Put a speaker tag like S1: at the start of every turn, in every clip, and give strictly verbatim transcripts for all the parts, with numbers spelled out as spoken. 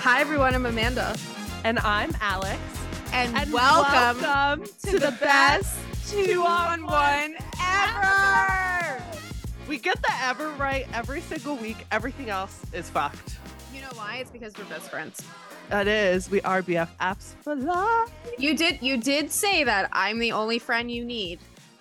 S1: Hi, everyone. I'm Amanda.
S2: And I'm Alex.
S1: And,
S2: And
S1: welcome,
S2: welcome
S1: to,
S2: to
S1: the
S2: the
S1: best
S2: two on
S1: two-on-one ever.
S2: We get the ever right every single week. Everything else is fucked.
S1: You know why? It's because we're best friends.
S2: It is. We are B F Fs for life.
S1: You did you did say that I'm the only friend you need.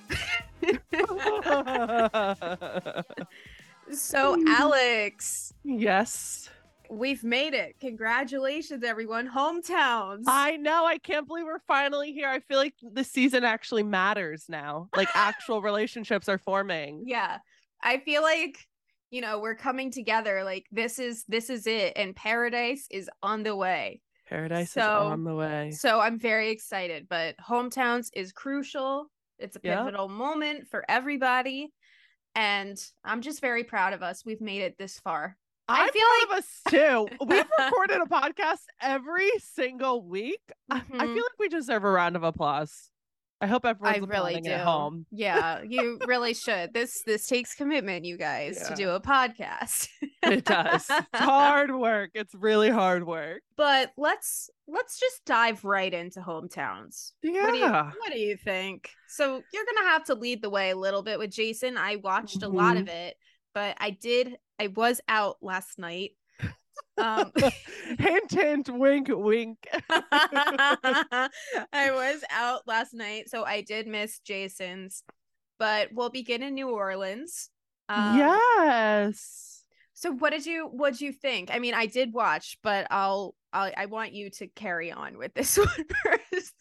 S1: So, Alex,
S2: Yes.
S1: we've made it. Congratulations, everyone. Hometowns.
S2: I know. I can't believe we're finally here. I feel like the season actually matters now. Like actual relationships are forming.
S1: Yeah. I feel like, you know, we're coming together. Like this is this is it. And paradise is on the way.
S2: Paradise
S1: So-
S2: is on the way.
S1: So I'm very excited. But Hometowns is crucial. It's a
S2: Yeah.
S1: pivotal moment for everybody. And I'm just very proud of us. We've made it this far. I
S2: I'm
S1: feel
S2: proud of us too. We've recorded a podcast every single week. I- I
S1: Mhm.
S2: feel like we deserve a round of applause. I hope everyone's
S1: I really
S2: applauding
S1: do.
S2: at home.
S1: Yeah, you really should. This this takes commitment, you guys, to
S2: Yeah.
S1: do a podcast.
S2: It does. It's hard work. It's really hard work.
S1: But let's let's just dive right into Hometowns. What do you
S2: Yeah.
S1: what do you think? So you're gonna have to lead the way a little bit with Jason. I watched a lot of it, but I did I was out last night. Um
S2: Hint, hint, wink, wink.
S1: I was out last night, so I did miss Jason's. But we'll begin in New Orleans. Um,
S2: Yes.
S1: So what did you what did you think? I mean, I did watch, but I'll, I'll I want you to carry on with this one first.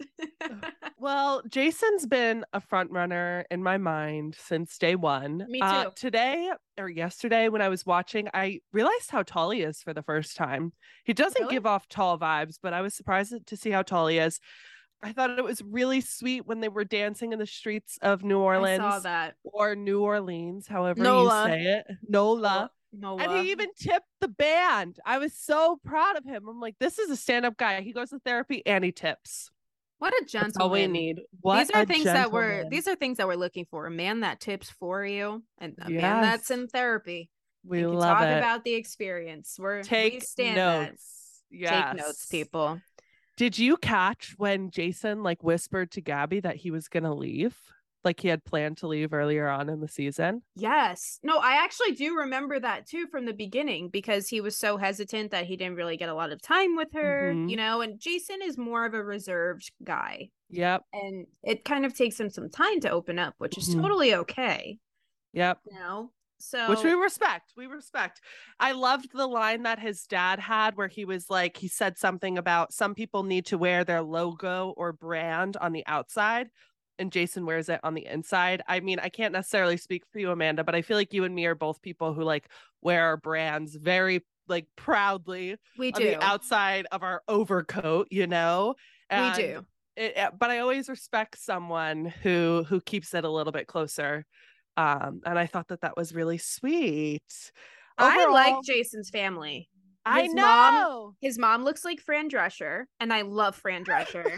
S2: Well, Jason's been a front runner in my mind since day one.
S1: Me
S2: Uh,
S1: too.
S2: today or yesterday when I was watching, I realized how tall he is for the first time. He doesn't
S1: Really?
S2: give off tall vibes, but I was surprised to see how tall he is. I thought it was really sweet when they were dancing in the streets of New
S1: I
S2: Orleans
S1: saw that.
S2: or New Orleans, however
S1: Nola.
S2: you say it. Nola.
S1: Nola.
S2: And he even tipped the band. I was so proud of him. I'm like, this is a stand-up guy. He goes to therapy and he tips.
S1: What a
S2: That's
S1: gentleman.
S2: all we need. What
S1: These are
S2: a
S1: things that we're
S2: gentleman.
S1: these are things that we're looking for. A man that tips for you and a man
S2: Yes.
S1: that's in therapy.
S2: We
S1: and can
S2: love
S1: talk
S2: it.
S1: about the experience. We're we
S2: Take
S1: stand that.
S2: notes. Yes.
S1: Take notes, people.
S2: Did you catch when Jason like whispered to Gabby that he was gonna leave? Like he had planned to leave earlier on in the season?
S1: Yes. No, I actually do remember that too from the beginning because he was so hesitant that he didn't really get a lot of time with her,
S2: Mhm.
S1: you know, and Jason is more of a reserved guy.
S2: Yep.
S1: And it kind of takes him some time to open up, which is
S2: Mhm.
S1: totally okay,
S2: Yep.
S1: you know? So
S2: Which we respect. We respect. I loved the line that his dad had where he was like, he said something about some people need to wear their logo or brand on the outside, and Jason wears it on the inside. I mean, I can't necessarily speak for you, Amanda, but I feel like you and me are both people who like wear our brands very like proudly
S1: we
S2: on
S1: do.
S2: the outside of our overcoat, you know?
S1: We
S2: And
S1: do.
S2: it, it- but I always respect someone who who keeps it a little bit closer. Um, and I thought that that was really sweet.
S1: I like
S2: Overall,
S1: Jason's family.
S2: I
S1: his
S2: know.
S1: mom- His mom looks like Fran Drescher, and I love Fran Drescher.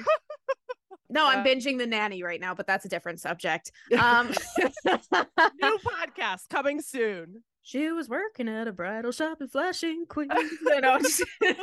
S1: No, I'm
S2: Yeah.
S1: binging The Nanny right now, but that's a different subject. Um,
S2: New podcast coming soon.
S1: she was working at a bridal shop in Flushing, Queens. No, no, just-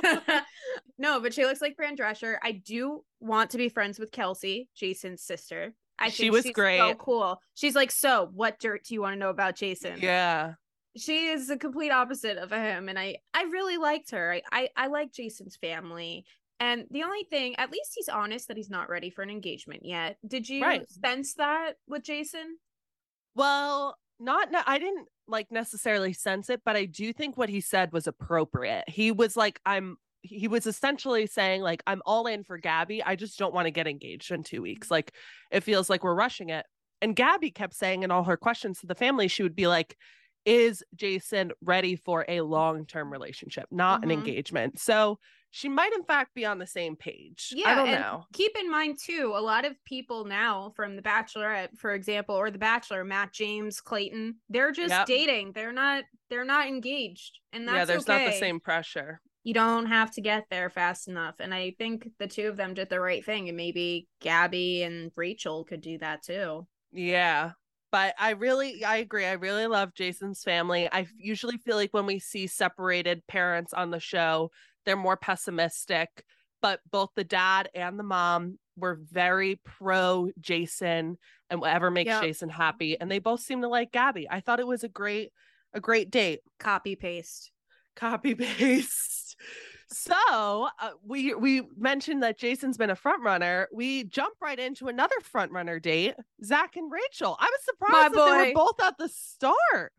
S1: no, but she looks like Fran Drescher. I do want to be friends with Kelsey, Jason's sister. I
S2: She
S1: think
S2: was
S1: she's so
S2: great.
S1: cool. She's like, so what dirt do you want to know about Jason?
S2: Yeah.
S1: She is the complete opposite of him, and I I really liked her. I I, I like Jason's family. And the only thing, at least he's honest that he's not ready for an engagement yet. Did you
S2: Right.
S1: sense that with Jason?
S2: Well, not, no, I didn't like necessarily sense it, but I do think what he said was appropriate. He was like, I'm, he was essentially saying, like, I'm all in for Gabby. I just don't want to get engaged in two weeks. Like, it feels like we're rushing it. And Gabby kept saying in all her questions to the family, she would be like, is Jason ready for a long-term relationship, not an
S1: Mhm.
S2: engagement? So she might in fact be on the same page.
S1: Yeah,
S2: I don't
S1: and
S2: know.
S1: keep in mind too, a lot of people now from The Bachelorette, for example, or The Bachelor, Matt James, Clayton, they're just
S2: Yep.
S1: dating. They're not they're not engaged. And that's
S2: Yeah, there's
S1: okay.
S2: not the same pressure.
S1: You don't have to get there fast enough. And I think the two of them did the right thing. And maybe Gabby and Rachel could do that too.
S2: Yeah. But I really, I agree. I really love Jason's family. I usually feel like when we see separated parents on the show, they're more pessimistic, but both the dad and the mom were very pro Jason and whatever makes
S1: Yep.
S2: Jason happy. And they both seem to like Gabby. I thought it was a great, a great date.
S1: Copy paste.
S2: Copy paste. So uh, we we mentioned that Jason's been a front runner. We jump right into another front runner date, Zach and Rachel. I was surprised
S1: My
S2: that they
S1: boy.
S2: were both at the start.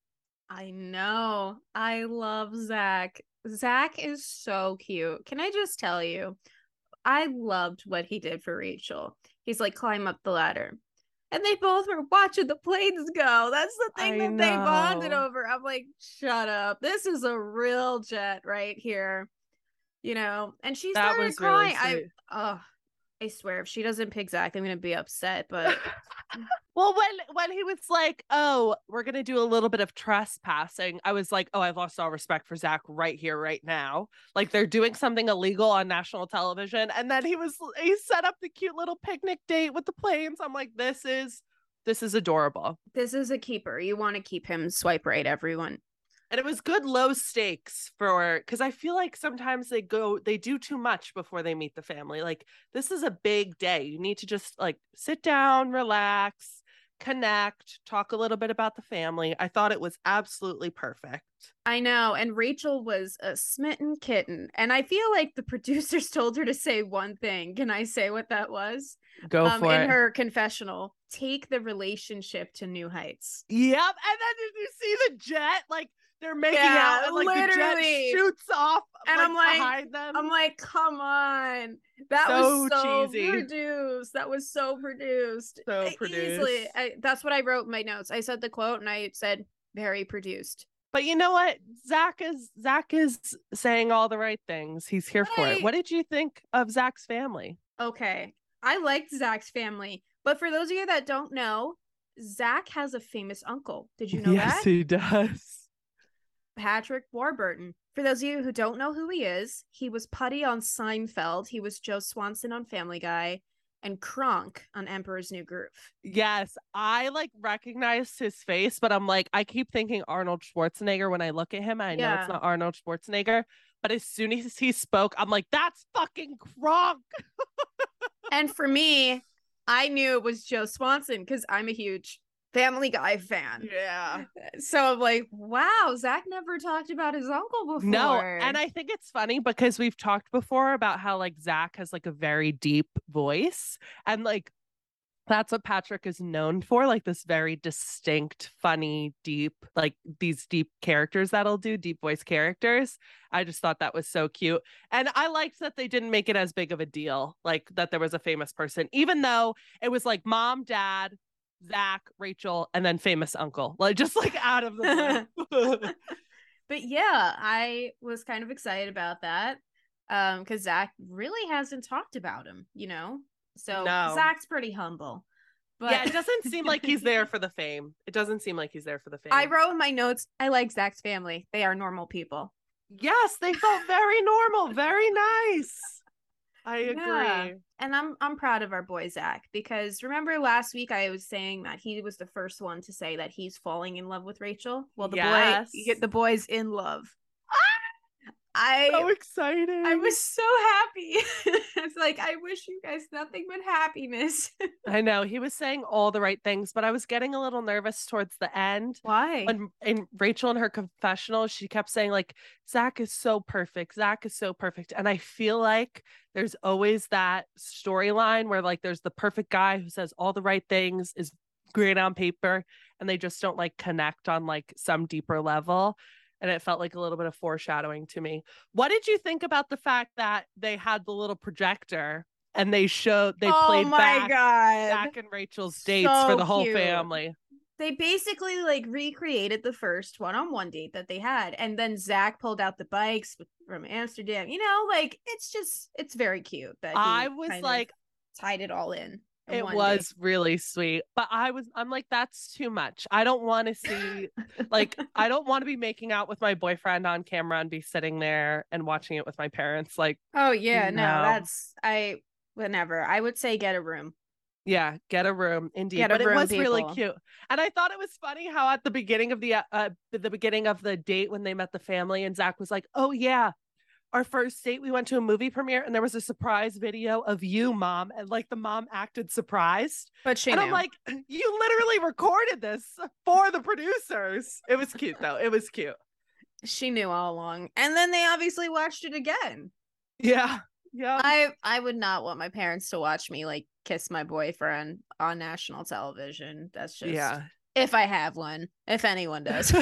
S1: I know. I love Zach. Zach is so cute. Can I just tell you? I loved what he did for Rachel. He's like, climb up the ladder. And they both were watching the planes go. That's the thing
S2: I
S1: that they bonded
S2: know.
S1: over. I'm like, shut up. This is a real jet right here. You know, and she
S2: That
S1: started
S2: was really
S1: crying.
S2: sweet.
S1: I oh, I swear, if she doesn't pick Zach, I'm gonna be upset. But
S2: Well, when when he was like, "Oh, we're gonna do a little bit of trespassing," I was like, "Oh, I've lost all respect for Zach right here, right now. Like they're doing something illegal on national television." And then he was he set up the cute little picnic date with the planes. I'm like, "This is this is adorable."
S1: this is a keeper. You want to keep him swipe right, everyone.
S2: And it was good low stakes for because I feel like sometimes they go they do too much before they meet the family. Like this is a big day. You need to just like sit down, relax, connect, talk a little bit about the family. I thought it was absolutely perfect.
S1: I know. And Rachel was a smitten kitten. And I feel like the producers told her to say one thing. Can I say what that was?
S2: Go
S1: um,
S2: for
S1: in
S2: it.
S1: her confessional, take the relationship to new heights.
S2: Yep. And then did you see the jet? Like they're making
S1: Yeah,
S2: out and like
S1: literally.
S2: the jet shoots off
S1: And
S2: like,
S1: I'm like,
S2: behind them.
S1: I'm like, come on. That
S2: So
S1: was so
S2: cheesy.
S1: produced. That was so produced.
S2: So
S1: I-
S2: produced.
S1: Easily. I, that's what I wrote in my notes. I said the quote and I said, very produced.
S2: But you know what? Zach is Zach is saying all the right things. He's here for
S1: Right.
S2: it. What did you think of Zach's family?
S1: Okay. I liked Zach's family. But for those of you that don't know, Zach has a famous uncle. Did you know
S2: yes,
S1: that?
S2: he does.
S1: Patrick Warburton. For those of you who don't know who he is, he was Putty on Seinfeld. He was Joe Swanson on Family Guy and Kronk on Emperor's New Groove.
S2: Yes, I like recognized his face, but I'm like, I keep thinking Arnold Schwarzenegger when I look at him. I know
S1: Yeah.
S2: it's not Arnold Schwarzenegger, but as soon as he spoke, I'm like, that's fucking Kronk.
S1: And for me, I knew it was Joe Swanson because I'm a huge Family Guy fan.
S2: Yeah.
S1: So I'm like, wow, Zach never talked about his uncle before.
S2: No, and I think it's funny because we've talked before about how like Zach has like a very deep voice, and like that's what Patrick is known for, like this very distinct, funny, deep, like these deep characters that'll do deep voice characters. I just thought that was so cute. And I liked that they didn't make it as big of a deal, like that there was a famous person, even though it was like mom, dad, Zach, Rachel, and then famous uncle, like just like out of the blue.
S1: But yeah, I was kind of excited about that. Um, because Zach really hasn't talked about him, you know. So
S2: No.
S1: Zach's pretty humble. But
S2: Yeah, it doesn't seem like he's there for the fame. It doesn't seem like he's there for the fame.
S1: I wrote in my notes, I like Zach's family. They are normal people.
S2: Yes, they felt very normal, very nice. I agree.
S1: Yeah. And I'm I'm proud of our boy Zach, because remember last week I was saying that he was the first one to say that he's falling in love with Rachel. Well, the
S2: Yes.
S1: boy, the boy's in love. I
S2: So exciting.
S1: I was so happy. It's like, I wish you guys nothing but happiness.
S2: I know he was saying all the right things, but I was getting a little nervous towards the end.
S1: Why?
S2: When in Rachel in her confessional, she kept saying like, Zach is so perfect. Zach is so perfect. And I feel like there's always that storyline where like there's the perfect guy who says all the right things, is great on paper, and they just don't like connect on like some deeper level. And it felt like a little bit of foreshadowing to me. What did you think about the fact that they had the little projector and they showed they
S1: oh
S2: played
S1: my
S2: back
S1: god.
S2: Zach and Rachel's dates
S1: So
S2: for the whole
S1: cute.
S2: family?
S1: They basically like recreated the first one-on-one date that they had, and then Zach pulled out the bikes from Amsterdam. You know, like it's just it's very cute that he
S2: I was
S1: kind of
S2: like,
S1: tied it all in. in
S2: it
S1: one
S2: was
S1: date.
S2: really sweet, but I was I'm like, that's too much. I don't want to see like I don't want to be making out with my boyfriend on camera and be sitting there and watching it with my parents. Like,
S1: Oh yeah, no,
S2: No.
S1: that's I whenever I would say get a room.
S2: yeah, get a room, indeed.
S1: Get a
S2: But it
S1: room,
S2: was really
S1: people.
S2: cute, and I thought it was funny how at the beginning of the uh the beginning of the date when they met the family and Zach was like, "Oh yeah, our first date, we went to a movie premiere and there was a surprise video of you, Mom, and like the mom acted surprised.
S1: But she
S2: and
S1: knew.
S2: I'm like, you literally recorded this for the producers. It was cute though. It was cute.
S1: She knew all along. And then they obviously watched it again.
S2: Yeah. Yeah.
S1: I I would not want my parents to watch me like kiss my boyfriend on national television. That's just
S2: yeah.
S1: If I have one, if anyone does.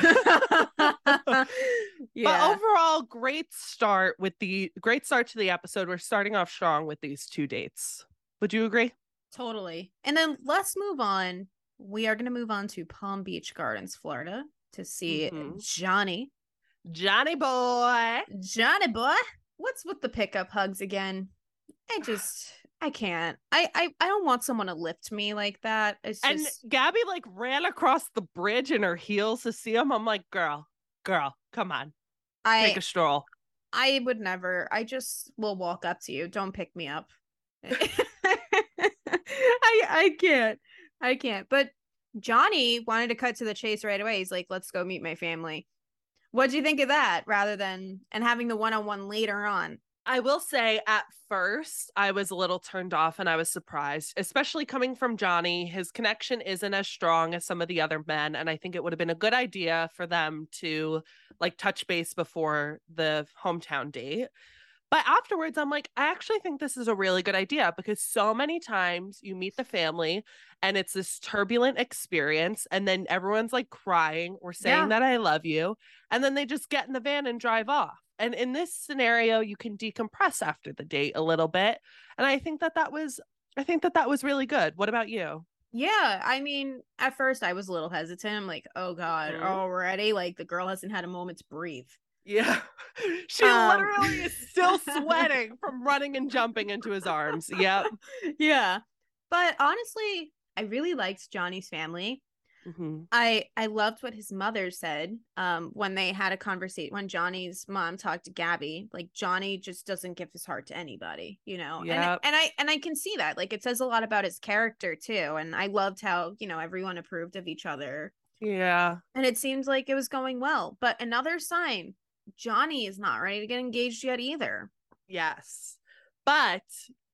S2: Yeah. But overall, great start with the great start to the episode. We're starting off strong with these two dates. Would you agree?
S1: Totally. And then let's move on. We are going to move on to Palm Beach Gardens, Florida, to see mm-hmm. Johnny.
S2: Johnny boy.
S1: Johnny boy. What's with the pickup hugs again? I just, I can't. I, I, I don't want someone to lift me like that. It's just...
S2: And Gabby like ran across the bridge in her heels to see him. I'm like, girl, girl, come on.
S1: I,
S2: Take a stroll.
S1: I would never. I just will walk up to you. Don't pick me up. I I can't. I can't. But Johnny wanted to cut to the chase right away. He's like, let's go meet my family. What'd you think of that rather than and having the one-on-one later on?
S2: I will say at first I was a little turned off and I was surprised, especially coming from Johnny. His connection isn't as strong as some of the other men. And I think it would have been a good idea for them to like touch base before the hometown date. But afterwards, I'm like, I actually think this is a really good idea because so many times you meet the family and it's this turbulent experience and then everyone's like crying or saying yeah. that I love you. And then they just get in the van and drive off. And in this scenario, you can decompress after the date a little bit. And I think that that was, I think that that was really good. What about you?
S1: Yeah, I mean, at first I was a little hesitant. I'm like, oh God, mm-hmm. already? Like the girl hasn't had a moment to breathe.
S2: Yeah. She um, literally is still sweating from running and jumping into his arms. Yep.
S1: Yeah. But honestly, I really liked Johnny's family. Mm-hmm. I I loved what his mother said um when they had a conversation when Johnny's mom talked to Gabby. Like Johnny just doesn't give his heart to anybody, you know. Yep. And and I and I can see that. Like it says a lot about his character too. And I loved how, you know, everyone approved of each other.
S2: Yeah.
S1: And it seemed like it was going well. But another sign, Johnny is not ready to get engaged yet either.
S2: Yes. But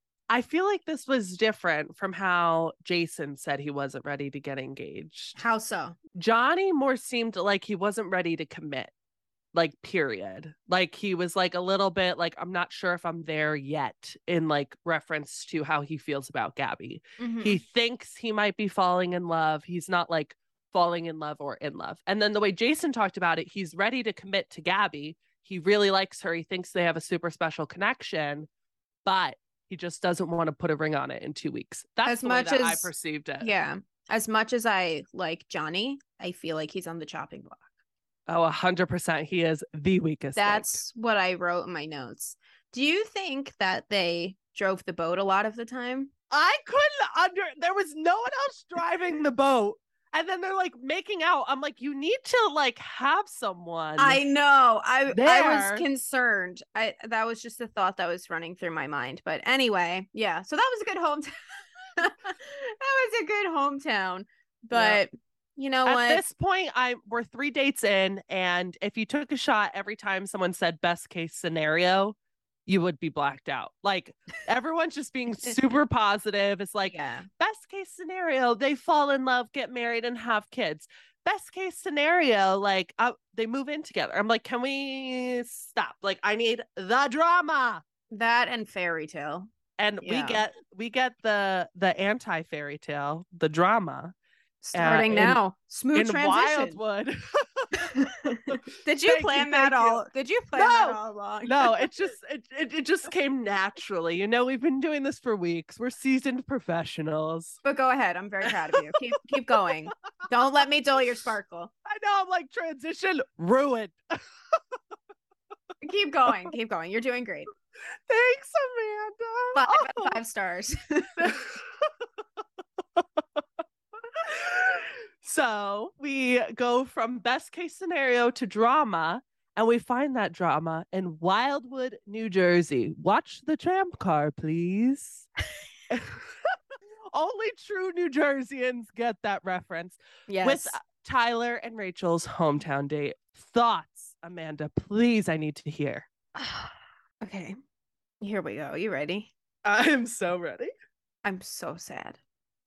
S2: I feel like this was different from how Jason said he wasn't ready to get engaged.
S1: How so?
S2: Johnny more seemed like he wasn't ready to commit, like, period. Like, he was like a little bit like, I'm not sure if I'm there yet, in like reference to how he feels about Gabby. Mm-hmm. He thinks he might be falling in love. He's not like falling in love or in love. And then the way Jason talked about it, he's ready to commit to Gabby. He really likes her. He thinks they have a super special connection, but he just doesn't want to put a ring on it in two weeks. That's as the much way that as I perceived it.
S1: Yeah. As much as I like Johnny, I feel like he's on the chopping block.
S2: Oh, a hundred percent. He is the weakest.
S1: That's
S2: link.
S1: what I wrote in my notes. Do you think that they drove the boat a lot of the time?
S2: I couldn't under, there was no one else driving the boat. And then they're like making out. I'm like, you need to like have someone.
S1: I know. I there. I was concerned. I that was just a thought that was running through my mind. But anyway, yeah. So that was a good hometown. That was a good hometown. But yeah. You know
S2: At
S1: what?
S2: At this point, I we're three dates in, and if you took a shot every time someone said best case scenario, you would be blacked out. Like everyone's just being super positive. It's like yeah. best case scenario, they fall in love, get married, and have kids. Best case scenario, like uh, they move in together. I'm like, can we stop? Like, I need the drama.
S1: That and fairy tale.
S2: And yeah. we get we get the the anti fairy tale, the drama.
S1: Starting uh, in, now, smooth
S2: in
S1: transition.
S2: Wildwood.
S1: Did you plan you, that all? You. Did you plan no, that all along?
S2: No, it just it, it it just came naturally. You know, we've been doing this for weeks. We're seasoned professionals.
S1: But go ahead. I'm very proud of you. Keep keep going. Don't let me dull your sparkle.
S2: I know. I'm like transition ruined.
S1: Keep going. Keep going. You're doing great.
S2: Thanks, Amanda.
S1: Five oh. out of five stars.
S2: So we go from best case scenario to drama, and we find that drama in Wildwood, New Jersey. Watch the tramp car, please. Only true New Jerseyans get that reference.
S1: Yes.
S2: With Tyler and Rachel's hometown date. Thoughts, Amanda, please, I need to hear.
S1: Okay, here we go. You ready?
S2: I'm so ready.
S1: I'm so sad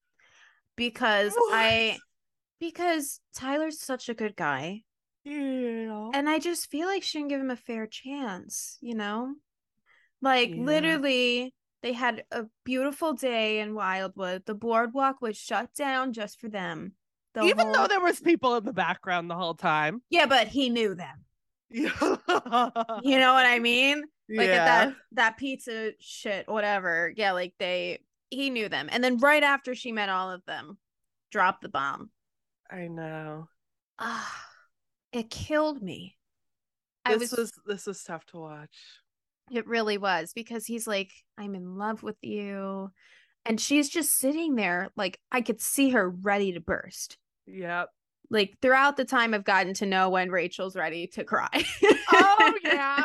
S1: because
S2: What?
S1: I because Tyler's such a good guy,
S2: Yeah.
S1: and I just feel like she didn't give him a fair chance, you know? Like
S2: Yeah.
S1: literally they had a beautiful day in Wildwood. The boardwalk was shut down just for them. The
S2: Even though
S1: whole
S2: there was people in the background the whole time.
S1: Yeah, but he knew them.
S2: Yeah.
S1: You know what I mean? Like at
S2: Yeah.
S1: that that pizza shit, whatever. Yeah, like they he knew them. And then right after she met all of them, dropped the bomb.
S2: I know.
S1: Ah, it killed me. I
S2: This
S1: was
S2: was this was tough to watch.
S1: It really was because he's like, I'm in love with you. And she's just sitting there, like I could see her ready to burst.
S2: Yep.
S1: Like throughout the time I've gotten to know when Rachel's ready to cry.
S2: Oh yeah.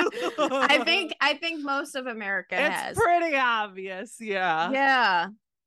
S1: I think I think most of America
S2: It's
S1: has.
S2: pretty obvious. Yeah.
S1: Yeah.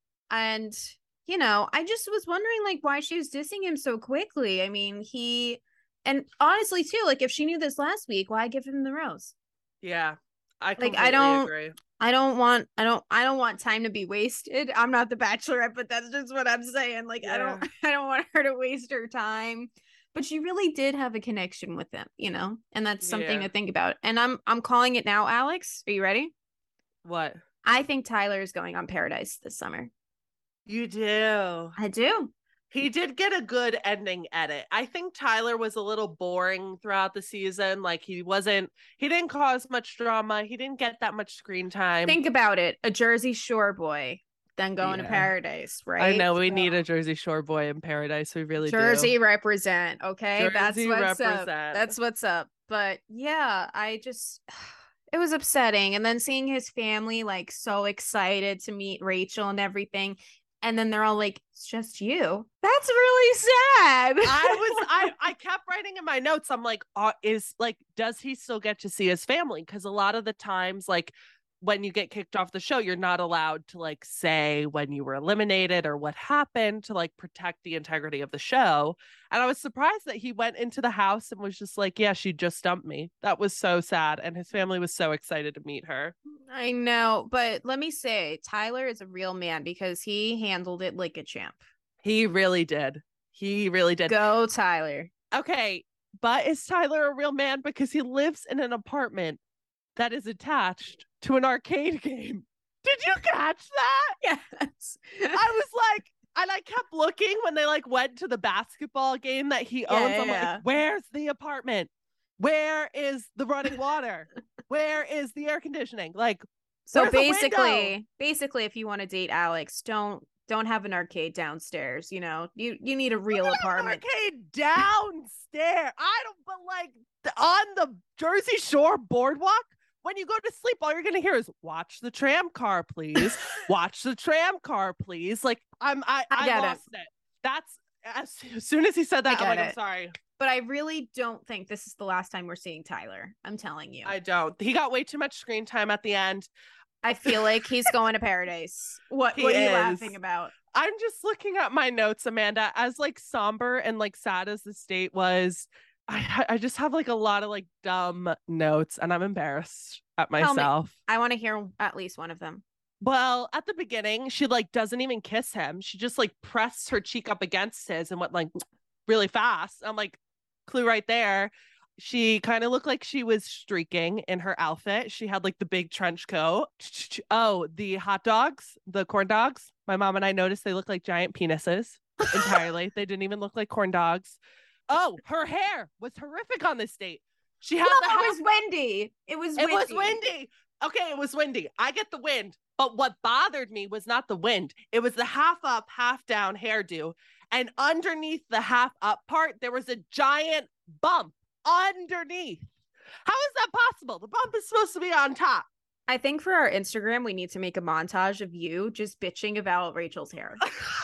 S1: And you know, I just was wondering like why she was dissing him so quickly. I mean, he and honestly too, like if she knew this last week, why give him the rose?
S2: Yeah. I
S1: Like I
S2: completely
S1: don't
S2: agree.
S1: I don't want I don't I don't want time to be wasted. I'm not the bachelorette, but that's just what I'm saying. Like I don't
S2: Yeah.
S1: I don't want her to waste her time. But she really did have a connection with them, you know? And that's something
S2: Yeah.
S1: to think about. And I'm I'm calling it now, Alex. Are you ready?
S2: What?
S1: I think Tyler is going on Paradise this summer.
S2: You do.
S1: I do.
S2: He did get a good ending edit. I think Tyler was a little boring throughout the season. Like he wasn't, he didn't cause much drama. He didn't get that much screen time.
S1: Think about it. A Jersey Shore boy, then going
S2: Yeah.
S1: to Paradise, right?
S2: I know we
S1: So,
S2: need a Jersey Shore boy in Paradise. We really
S1: Jersey
S2: do.
S1: represent. Okay. That's
S2: Jersey
S1: what's up.
S2: represent.
S1: That's what's up. But yeah, I just it was upsetting. And then seeing his family like so excited to meet Rachel and everything. And then they're all like, it's just you. That's really sad.
S2: I was I I kept writing in my notes. I'm like, uh, is like, does he still get to see his family? Because a lot of the times, like when you get kicked off the show, you're not allowed to like say when you were eliminated or what happened to like protect the integrity of the show. And I was surprised that he went into the house and was just like, yeah, she just dumped me. That was so sad. And his family was so excited to meet her.
S1: I know, but let me say, Tyler is a real man because he handled it like a champ.
S2: He really did. He really did.
S1: Go, Tyler.
S2: Okay, but is Tyler a real man because he lives in an apartment that is attached to an arcade game? Did you catch that?
S1: Yes.
S2: I was like, and I kept looking when they like went to the basketball game that he owns.
S1: Yeah,
S2: I'm
S1: yeah.
S2: like, where's the apartment? Where is the running water? Where is the air conditioning? Like,
S1: So
S2: where's the window?
S1: basically, basically, if you want to date Alex, don't don't have an arcade downstairs. You know, you you need a real apartment.
S2: Arcade downstairs. I don't, but like the, on the Jersey Shore boardwalk, when you go to sleep, all you're gonna hear is "Watch the tram car, please. Watch the tram car, please." Like I'm, I,
S1: I
S2: I,
S1: get
S2: lost it. it. That's as, as soon as he said that,
S1: I
S2: I'm like,
S1: get
S2: I'm
S1: it.
S2: sorry.
S1: But I really don't think this is the last time we're seeing Tyler. I'm telling you.
S2: I don't. He got way too much screen time at the end.
S1: I feel like he's going to Paradise. What
S2: He
S1: What are you
S2: is.
S1: laughing about?
S2: I'm just looking at my notes, Amanda. As like somber and like sad as the state was, I I just have like a lot of like dumb notes, and I'm embarrassed at
S1: Tell me.
S2: myself.
S1: I want to hear at least one of them.
S2: Well, at the beginning, she like doesn't even kiss him. She just like pressed her cheek up against his and went like really fast. I'm like, clue right there. She kind of looked like she was streaking in her outfit. She had like the big trench coat. Oh, the hot dogs, the corn dogs. My mom and I noticed they look like giant penises entirely. They didn't even look like corn dogs. Oh, her hair was horrific on this date. She had
S1: No,
S2: the
S1: it
S2: half-
S1: was windy. It was
S2: it
S1: windy.
S2: was windy. Okay, it was windy. I get the wind. But what bothered me was not the wind. It was the half up, half down hairdo. And underneath the half up part, there was a giant bump underneath. How is that possible? The bump is supposed to be on top.
S1: I think for our Instagram, we need to make a montage of you just bitching about Rachel's hair.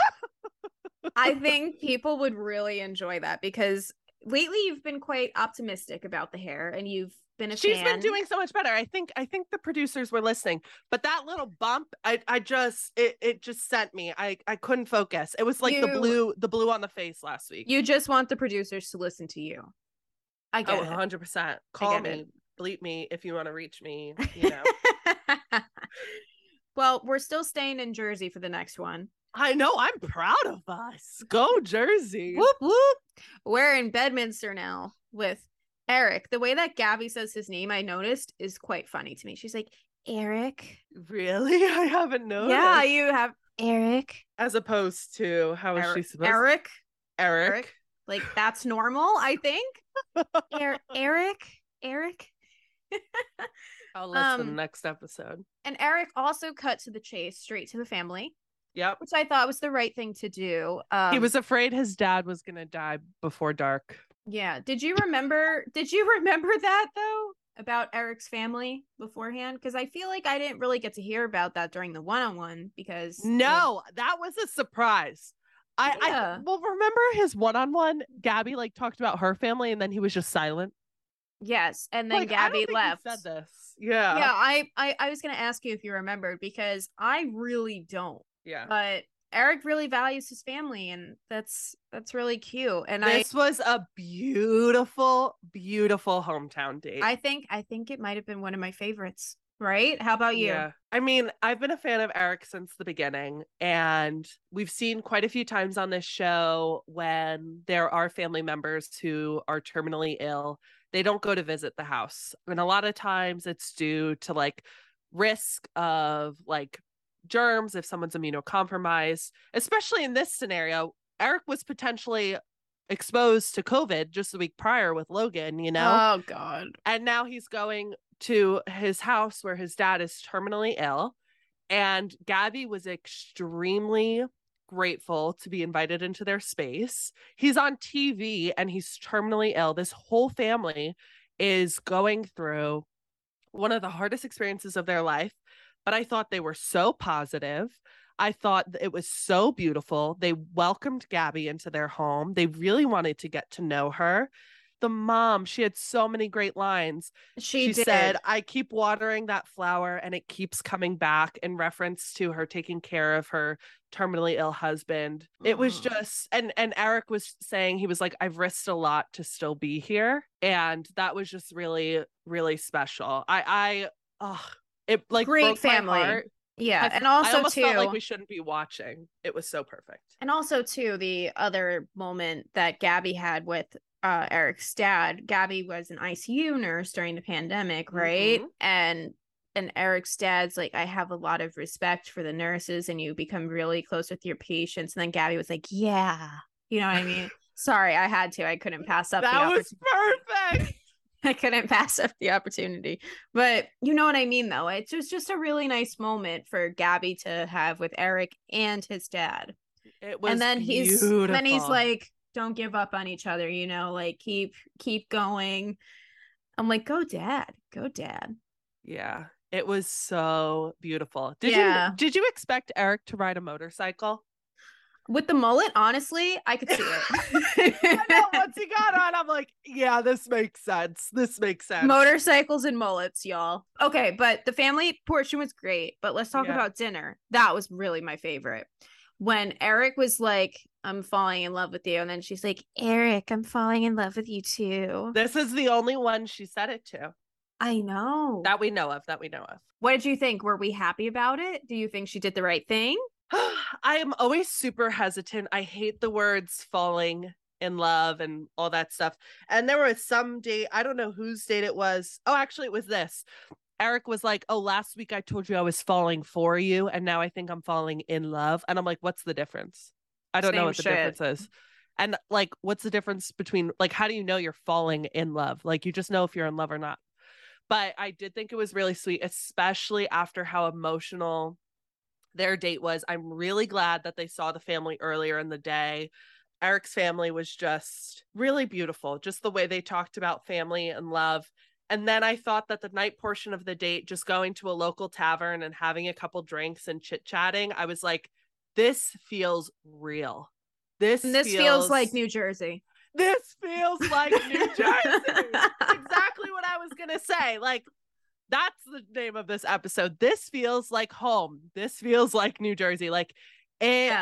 S1: I think people would really enjoy that because lately you've been quite optimistic about the hair and you've been a
S2: She's
S1: fan.
S2: been doing so much better. I think I think the producers were listening, but that little bump, I I just it it just sent me. I I couldn't focus. It was like
S1: You-
S2: the blue the blue on the face last week.
S1: You just want the producers to listen to you. I get
S2: Oh,
S1: it.
S2: one hundred percent. Call
S1: get
S2: me.
S1: it.
S2: bleep me if you want to reach me, you know.
S1: Well, we're still staying in Jersey for the next one.
S2: I know. I'm proud of us. Go Jersey.
S1: Whoop, whoop. We're in Bedminster now with Eric. The way that Gabby says his name, I noticed, is quite funny to me. She's like, Eric.
S2: Really? I haven't noticed.
S1: Yeah, you have Eric.
S2: As opposed to, how is
S1: Eric.
S2: she supposed
S1: Eric.
S2: Eric.
S1: Eric. Like, that's normal, I think. er- Eric. Eric.
S2: I'll listen
S1: um,
S2: next episode.
S1: And Eric also cut to the chase, straight to the family.
S2: Yep.
S1: Which I thought was the right thing to do. Um,
S2: he was afraid his dad was going to die before dark.
S1: Yeah. Did you remember? did you remember that, though? About Eric's family beforehand? Because I feel like I didn't really get to hear about that during the one-on-one because...
S2: No, it... that was a surprise. I, yeah. I well, remember his one-on-one? Gabby, like, talked about her family and then he was just silent.
S1: Yes, and then like, Gabby left.
S2: Said this. Yeah.
S1: Yeah, I, I, I was going to ask you if you remembered because I really don't.
S2: Yeah.
S1: But Eric really values his family and that's that's really cute. And
S2: this
S1: I,
S2: was a beautiful, beautiful hometown date.
S1: I think I think it might have been one of my favorites. Right? How about you?
S2: Yeah. I mean, I've been a fan of Eric since the beginning, and we've seen quite a few times on this show when there are family members who are terminally ill. They don't go to visit the house. And a lot of times it's due to like risk of like germs if someone's immunocompromised, especially in this scenario. Eric was potentially exposed to COVID just the week prior with Logan, you know?
S1: Oh, God.
S2: And now he's going to his house where his dad is terminally ill. And Gabby was extremely grateful to be invited into their space. He's on T V and he's terminally ill. This whole family is going through one of the hardest experiences of their life. But I thought they were so positive. I thought it was so beautiful. They welcomed Gabby into their home. They really wanted to get to know her. The mom, she had so many great lines.
S1: She,
S2: she
S1: did.
S2: said, I keep watering that flower and it keeps coming back, in reference to her taking care of her terminally ill husband. Mm. It was just, and, and Eric was saying, he was like, I've risked a lot to still be here. And that was just really, really special. I, I, oh, it like
S1: great
S2: broke
S1: family.
S2: My heart.
S1: Yeah.
S2: I,
S1: and also
S2: I almost
S1: too,
S2: felt like we shouldn't be watching. It was so perfect.
S1: And also too, the other moment that Gabby had with uh Eric's dad, Gabby was an I C U nurse during the pandemic, right? Mm-hmm. And and Eric's dad's like, I have a lot of respect for the nurses and you become really close with your patients. And then Gabby was like, yeah, you know what I mean? Sorry, I had to. I couldn't pass up.
S2: That
S1: the
S2: was perfect.
S1: I couldn't pass up the opportunity. But you know what I mean, though? It was just a really nice moment for Gabby to have with Eric and his dad.
S2: It was
S1: and then
S2: beautiful.
S1: he's then he's like, don't give up on each other, you know, like keep keep going. I'm like, go dad, go dad.
S2: Yeah, it was so beautiful. Did
S1: yeah.
S2: you did you expect Eric to ride a motorcycle?
S1: With the mullet, honestly, I could see it.
S2: I know, once he got on, I'm like, yeah, this makes sense. This makes sense.
S1: Motorcycles and mullets, y'all. Okay, but the family portion was great. But let's talk yeah. about dinner. That was really my favorite. When Eric was like, I'm falling in love with you. And then she's like, Eric, I'm falling in love with you too.
S2: This is the only one she said it to.
S1: I know.
S2: That we know of, that we know of.
S1: What did you think? Were we happy about it? Do you think she did the right thing?
S2: I am always super hesitant. I hate the words falling in love and all that stuff. And there was some date, I don't know whose date it was. Oh, actually, it was this. Eric was like, oh, last week I told you I was falling for you. And now I think I'm falling in love. And I'm like, what's the difference? I don't Same know what the shit. difference is. And like, what's the difference between, like, how do you know you're falling in love? Like, you just know if you're in love or not. But I did think it was really sweet, especially after how emotional their date was. I'm really glad that they saw the family earlier in the day. Eric's family was just really beautiful. Just the way they talked about family and love. And then I thought that the night portion of the date, just going to a local tavern and having a couple drinks and chit-chatting, I was like, this feels real. This,
S1: this feels, feels like New Jersey.
S2: This feels like New Jersey. Exactly what I was going to say. Like, that's the name of this episode. This feels like home. This feels like New Jersey. Like, it,
S1: yeah.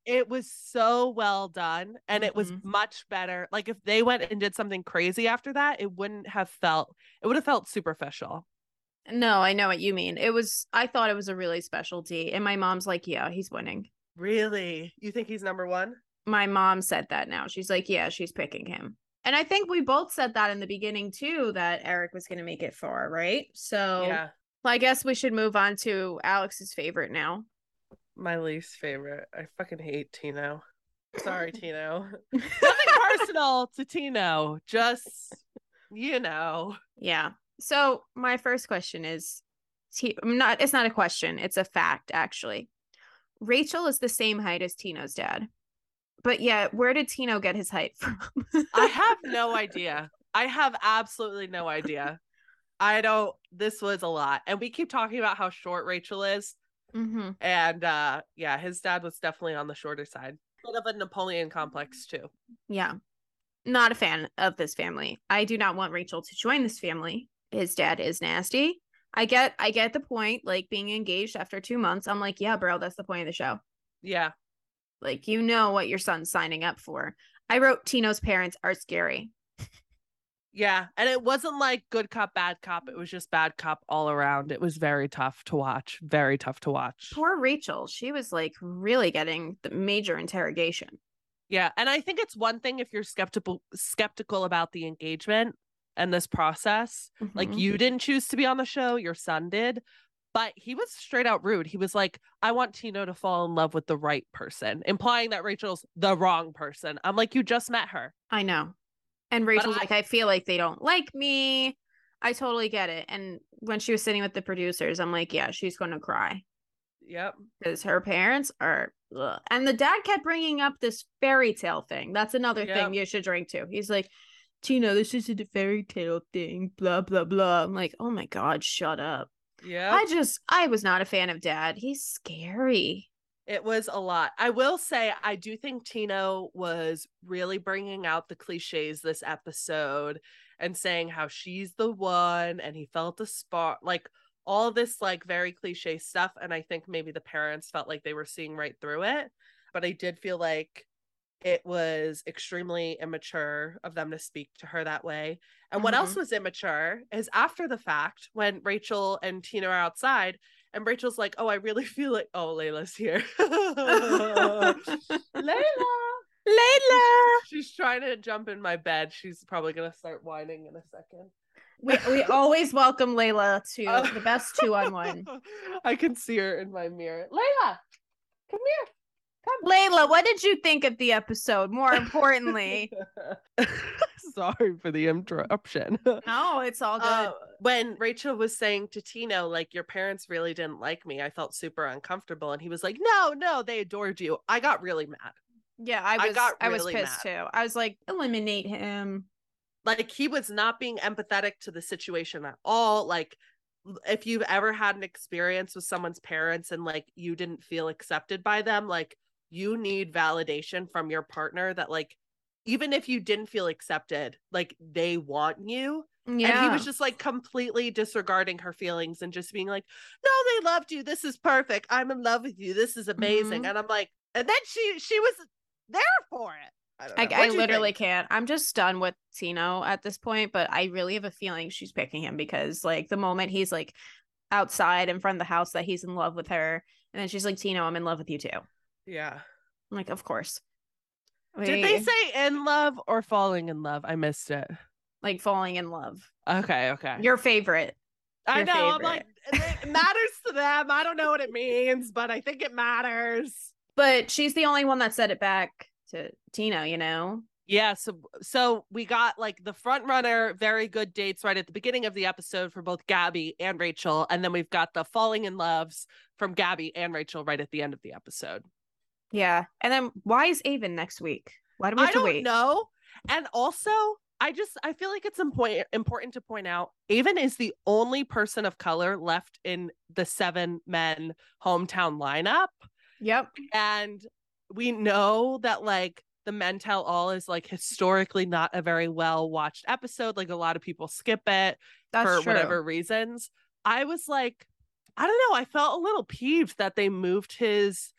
S2: it was so well done, and
S1: mm-hmm.
S2: it was much better. Like if they went and did something crazy after that, it wouldn't have felt, it would have felt superficial.
S1: No, I know what you mean. It was, I thought it was a really special D, and my mom's like, yeah, he's winning.
S2: Really? You think he's number one?
S1: My mom said that now. She's like, yeah, she's picking him. And I think we both said that in the beginning too, that Eric was going to make it far, right? So
S2: yeah.
S1: Well, I guess we should move on to Alex's favorite now.
S2: My least favorite. I fucking hate Tino. Sorry, Tino. Nothing personal to Tino. Just, you know.
S1: Yeah. So my first question is, not. It's not a question. It's a fact, actually. Rachel is the same height as Tino's dad. But yeah, where did Tino get his height from?
S2: I have no idea. I have absolutely no idea. I don't, this was a lot. And we keep talking about how short Rachel is.
S1: Mm-hmm.
S2: And uh, yeah, his dad was definitely on the shorter side. Bit of a Napoleon complex too.
S1: Yeah. Not a fan of this family. I do not want Rachel to join this family. His dad is nasty. I get, I get the point, like being engaged after two months. I'm like, yeah, bro, that's the point of the show.
S2: Yeah.
S1: Like, you know what your son's signing up for. I wrote Tino's parents are scary.
S2: Yeah, and it wasn't like good cop, bad cop. It was just bad cop all around. It was very tough to watch. Very tough to watch.
S1: Poor Rachel. She was like really getting the major interrogation.
S2: Yeah, and I think it's one thing if you're skeptical skeptical about the engagement and this process. Mm-hmm. Like you didn't choose to be on the show, your son did. But he was straight out rude. He was like, I want Tino to fall in love with the right person, implying that Rachel's the wrong person. I'm like, you just met her.
S1: I know. And Rachel's
S2: I,
S1: like, I feel like they don't like me. I totally get it. And when she was sitting with the producers, I'm like, yeah, she's going to cry.
S2: Yep.
S1: Because her parents are, ugh. And the dad kept bringing up this fairy tale thing. That's another yep. thing you should drink to. He's like, Tino, this isn't a fairy tale thing, blah, blah, blah. I'm like, oh my God, shut up.
S2: Yeah.
S1: I just, I was not a fan of dad. He's scary.
S2: It was a lot. I will say, I do think Tino was really bringing out the cliches this episode and saying how she's the one and he felt a spark, like all this like very cliche stuff. And I think maybe the parents felt like they were seeing right through it. But I did feel like it was extremely immature of them to speak to her that way. And mm-hmm. what else was immature is after the fact, when Rachel and Tino are outside, and Rachel's like, oh, I really feel like, oh, Layla's here. Layla. Layla. She's trying to jump in my bed. She's probably going to start whining in a second.
S1: We we always welcome Layla to uh, the best two on one.
S2: I can see her in my mirror. Layla, come here.
S1: Come. Layla, what did you think of the episode? More importantly.
S2: Sorry for the interruption.
S1: No, it's all good. Uh,
S2: when Rachel was saying to Tino, like, your parents really didn't like me, I felt super uncomfortable. And he was like, no, no, they adored you. I got really mad.
S1: Yeah, I was I, got really I was pissed mad. too. I was like, eliminate him.
S2: Like, he was not being empathetic to the situation at all. Like, if you've ever had an experience with someone's parents and like you didn't feel accepted by them, like you need validation from your partner that like, even if you didn't feel accepted, like they want you. Yeah. And he was just like completely disregarding her feelings and just being like, no, they loved you. This is perfect. I'm in love with you. This is amazing. Mm-hmm. And I'm like, and then she, she was there for it. I, don't know.
S1: I, I literally think? can't. I'm just done with Tino at this point, but I really have a feeling she's picking him because like the moment he's like outside in front of the house that he's in love with her. And then she's like, Tino, I'm in love with you too.
S2: Yeah.
S1: I'm like, of course. Wait.
S2: Did they say in love or falling in love? I missed it.
S1: Like falling in love.
S2: Okay, okay.
S1: Your favorite. Your
S2: I know.
S1: Favorite.
S2: I'm like, it matters to them. I don't know what it means, but I think it matters.
S1: But she's the only one that said it back to Tino, you know?
S2: Yeah, so so we got like the front runner, very good dates right at the beginning of the episode for both Gabby and Rachel. And then we've got the falling in loves from Gabby and Rachel right at the end of the episode.
S1: Yeah. And then why is Aven next week? Why do we have
S2: I
S1: to
S2: don't
S1: wait?
S2: know. And also, I just I feel like it's important important to point out Aven is the only person of color left in the seven men hometown lineup.
S1: Yep.
S2: And we know that like the Men Tell All is like historically not a very well watched episode. Like a lot of people skip it
S1: That's
S2: for
S1: true.
S2: whatever reasons. I was like, I don't know. I felt a little peeved that they moved his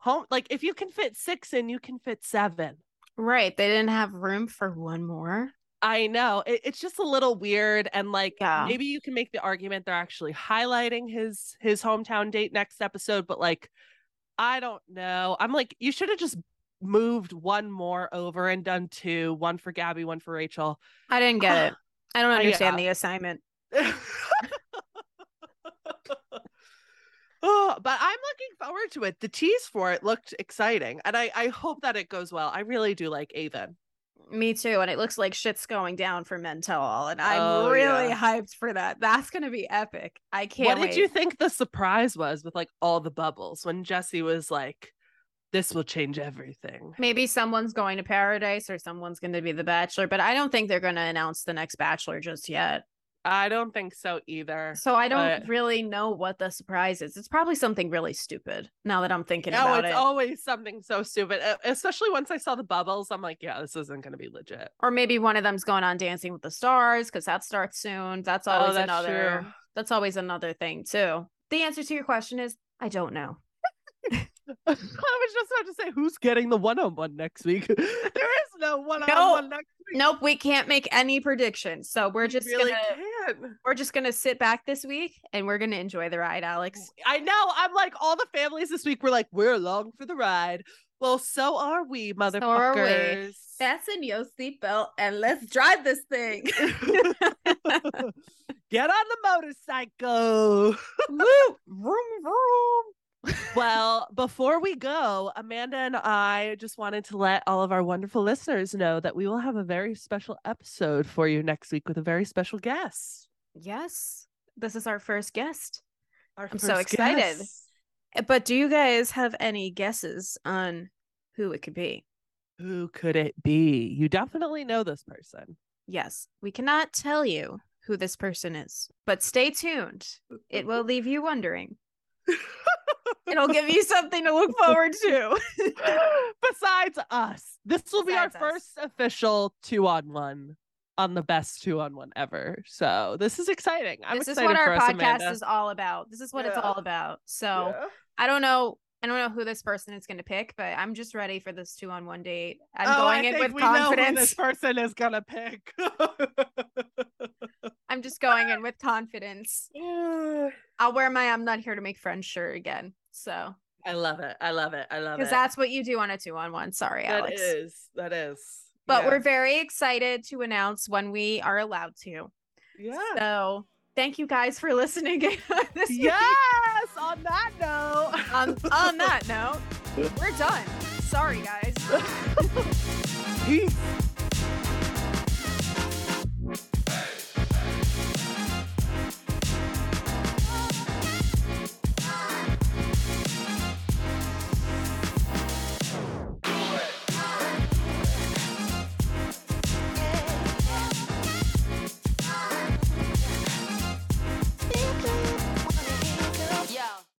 S2: home. Like if you can fit six in, you can fit seven.
S1: Right. They didn't have room for one more.
S2: I know. It, it's just a little weird. And like
S1: Yeah.
S2: maybe you can make the argument they're actually highlighting his his hometown date next episode, but like I don't know. I'm like, you should have just moved one more over and done two, one for Gabby, one for Rachel.
S1: I didn't get it. I don't understand
S2: yeah.
S1: the assignment.
S2: Oh, but I'm looking forward to it. The tease for it looked exciting, and I, I hope that it goes well. I really do like Aven.
S1: Me too, and it looks like shit's going down for Mental, and I'm
S2: Oh,
S1: really
S2: yeah.
S1: hyped for that. That's gonna be epic. I can't
S2: What
S1: wait.
S2: did you think the surprise was with like all the bubbles when Jesse was like, this will change everything?
S1: Maybe someone's going to Paradise or someone's going to be the Bachelor, but I don't think they're going to announce the next Bachelor just yet.
S2: I don't think so either.
S1: So I don't
S2: but...
S1: really know what the surprise is. It's probably something really stupid now that I'm thinking
S2: no,
S1: about
S2: it's
S1: it.
S2: always something so stupid. Especially once I saw the bubbles, I'm like, yeah, this isn't going to be legit.
S1: Or maybe one of them's going on Dancing with the Stars because that starts soon. That's always
S2: oh, that's
S1: another.
S2: True.
S1: That's always another thing too. The answer to your question is I don't know.
S2: I was just about to say, who's getting the one-on-one next week? There is no one-on-one
S1: nope.
S2: next week.
S1: Nope, we can't make any predictions. So we're just
S2: we really
S1: gonna
S2: can't.
S1: we're just gonna sit back this week and we're gonna enjoy the ride, Alex.
S2: I know. I'm like, all the families this week were like, we're along for the ride. Well, so are we, motherfuckers. So are we.
S1: Fasten your seatbelt and let's drive this thing.
S2: Get on the motorcycle.
S1: Woo! Vroom, vroom.
S2: Well, before we go, Amanda and I just wanted to let all of our wonderful listeners know that we will have a very special episode for you next week with a very special guest.
S1: Yes, this is our first guest.
S2: Our
S1: I'm
S2: first
S1: so excited.
S2: Guest.
S1: But do you guys have any guesses on who it could be?
S2: Who could it be? You definitely know this person.
S1: Yes, we cannot tell you who this person is, but stay tuned. It will leave you wondering. It'll give you something to look forward to.
S2: Besides us, this will
S1: Besides
S2: be our
S1: us.
S2: first official two-on-one on the best two-on-one ever. So this is exciting. I'm
S1: this is
S2: excited
S1: what our
S2: for us,
S1: podcast
S2: Amanda.
S1: is all about. This is what
S2: Yeah.
S1: it's all about. So
S2: Yeah.
S1: I don't know. I don't know who this person is going to pick, but I'm just ready for this two-on-one date. I'm
S2: oh,
S1: going
S2: I
S1: in
S2: think
S1: with
S2: we know who
S1: confidence.
S2: this person is gonna pick.
S1: I'm just going in with confidence. I'll wear my "I'm not here to make friends" shirt again. So
S2: I love it. I love it. I love it.
S1: because that's what you do on a two-on-one. Sorry,
S2: That
S1: Alex.
S2: is. That is.
S1: But
S2: yeah.
S1: we're very excited to announce when we are allowed to.
S2: Yeah.
S1: So thank you guys for listening. this
S2: yes. On that note.
S1: on, on that note, we're done. Sorry, guys.
S2: Peace.